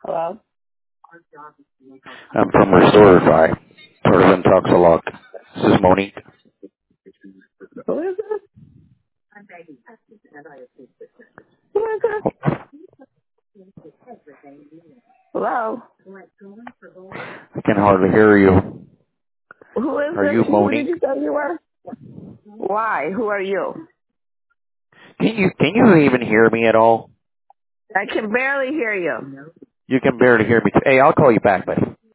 Hello? I'm from Restorify. Turban Toxalock. This is Monique. Who is this? Who is this? Hello? I can hardly hear you. Who is Are this? you Who did Monique? you say you were? Why? Who are you? Can you even hear me at all? I can barely hear you. You can barely hear me. Hey, I'll call you back, buddy.